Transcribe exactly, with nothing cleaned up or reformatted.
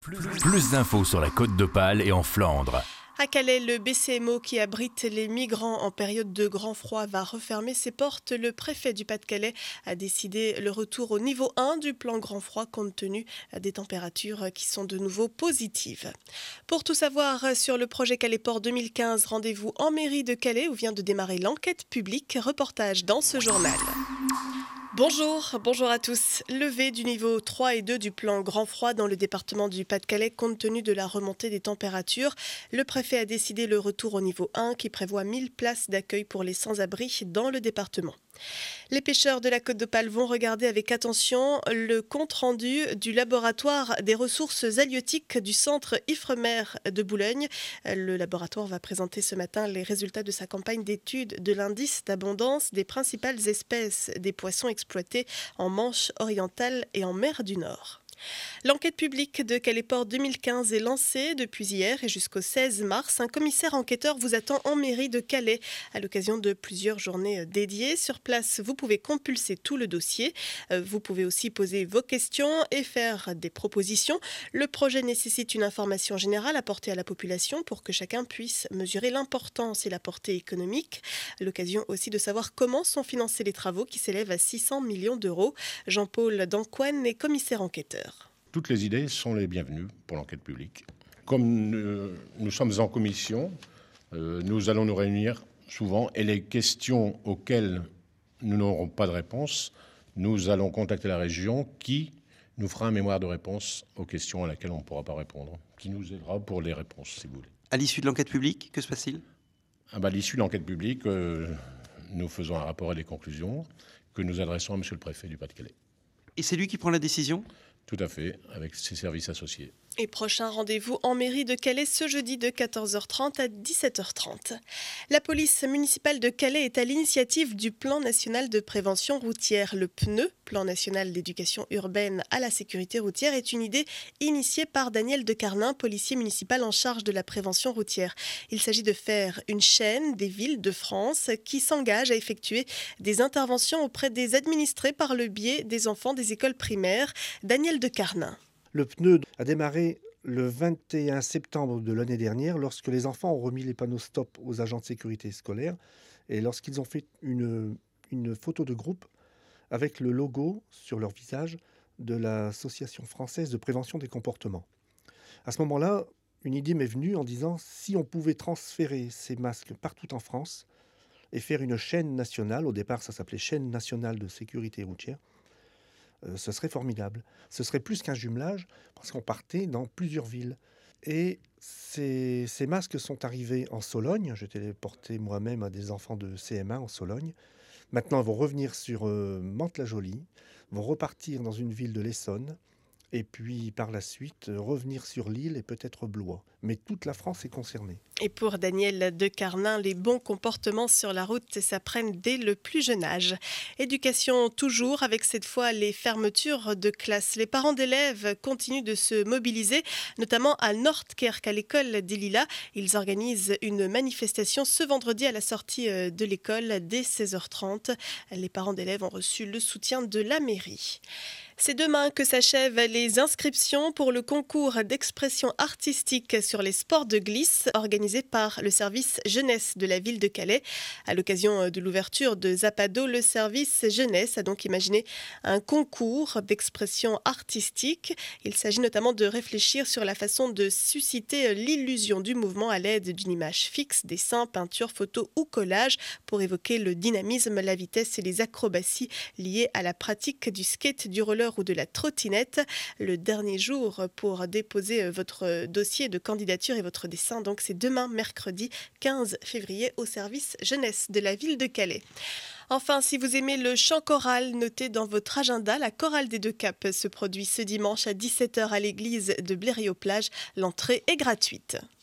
Plus, plus d'infos sur la Côte d'Opale et en Flandre. À Calais, le B C M O qui abrite les migrants en période de grand froid va refermer ses portes. Le préfet du Pas-de-Calais a décidé le retour au niveau un du plan grand froid compte tenu des températures qui sont de nouveau positives. Pour tout savoir sur le projet Calais-Port deux mille quinze, rendez-vous en mairie de Calais où vient de démarrer l'enquête publique. Reportage dans ce journal. Bonjour, bonjour à tous. Levée du niveau trois et deux du plan grand froid dans le département du Pas-de-Calais compte tenu de la remontée des températures. Le préfet a décidé le retour au niveau un qui prévoit mille places d'accueil pour les sans-abri dans le département. Les pêcheurs de la Côte d'Opale vont regarder avec attention le compte-rendu du laboratoire des ressources halieutiques du centre Ifremer de Boulogne. Le laboratoire va présenter ce matin les résultats de sa campagne d'étude de l'indice d'abondance des principales espèces des poissons exploités en Manche orientale et en mer du Nord. L'enquête publique de Calais-Port deux mille quinze est lancée depuis hier et jusqu'au seize mars. Un commissaire enquêteur vous attend en mairie de Calais à l'occasion de plusieurs journées dédiées. Sur place, vous pouvez compulser tout le dossier. Vous pouvez aussi poser vos questions et faire des propositions. Le projet nécessite une information générale apportée à la population pour que chacun puisse mesurer l'importance et la portée économique. L'occasion aussi de savoir comment sont financés les travaux qui s'élèvent à six cents millions d'euros. Jean-Paul Dancoine est commissaire enquêteur. Toutes les idées sont les bienvenues pour l'enquête publique. Comme nous, nous sommes en commission, euh, nous allons nous réunir souvent et les questions auxquelles nous n'aurons pas de réponse, nous allons contacter la région qui nous fera un mémoire de réponse aux questions à laquelle on ne pourra pas répondre, qui nous aidera pour les réponses, si vous voulez. À l'issue de l'enquête publique, que se passe-t-il ? ah bah, À l'issue de l'enquête publique, euh, nous faisons un rapport et des conclusions que nous adressons à M. le préfet du Pas-de-Calais. Et c'est lui qui prend la décision ? Tout à fait, avec ses services associés. Et prochain rendez-vous en mairie de Calais ce jeudi de quatorze heures trente à dix-sept heures trente. La police municipale de Calais est à l'initiative du Plan national de prévention routière. Le P N E, Plan national d'éducation urbaine à la sécurité routière, est une idée initiée par Daniel Decarnin, policier municipal en charge de la prévention routière. Il s'agit de faire une chaîne des villes de France qui s'engagent à effectuer des interventions auprès des administrés par le biais des enfants des écoles primaires. Daniel Decarnin. Le P N E a démarré le vingt et un septembre de l'année dernière lorsque les enfants ont remis les panneaux stop aux agents de sécurité scolaire et lorsqu'ils ont fait une, une photo de groupe avec le logo sur leur visage de l'Association française de prévention des comportements. À ce moment-là, une idée m'est venue en disant si on pouvait transférer ces masques partout en France et faire une chaîne nationale, au départ ça s'appelait chaîne nationale de sécurité routière, Euh, ce serait formidable. Ce serait plus qu'un jumelage parce qu'on partait dans plusieurs villes. Et ces, ces masques sont arrivés en Sologne. J'étais les porté moi-même à des enfants de C M un en Sologne. Maintenant, ils vont revenir sur euh, Mantes-la-Jolie, vont repartir dans une ville de l'Essonne et puis par la suite euh, revenir sur l'île et peut-être Blois. Mais toute la France est concernée. Et pour Daniel Decarnin, les bons comportements sur la route s'apprennent dès le plus jeune âge. Éducation toujours, avec cette fois les fermetures de classe. Les parents d'élèves continuent de se mobiliser, notamment à Nordkerk, à l'école des Lilas. Ils organisent une manifestation ce vendredi à la sortie de l'école dès seize heures trente. Les parents d'élèves ont reçu le soutien de la mairie. C'est demain que s'achèvent les inscriptions pour le concours d'expression artistique sur les sports de glisse organisé par le service jeunesse de la ville de Calais. À l'occasion de l'ouverture de Zapado, le service jeunesse a donc imaginé un concours d'expression artistique. Il s'agit notamment de réfléchir sur la façon de susciter l'illusion du mouvement à l'aide d'une image fixe, dessin, peinture, photo ou collage pour évoquer le dynamisme, la vitesse et les acrobaties liées à la pratique du skate, du roller ou de la trottinette. Le dernier jour pour déposer votre dossier de candidature et votre dessin, donc c'est demain, mercredi quinze février, au service jeunesse de la ville de Calais. Enfin, si vous aimez le chant choral, notez dans votre agenda, la chorale des Deux Caps se produit ce dimanche à dix-sept heures à l'église de Blériot-Plage. L'entrée est gratuite.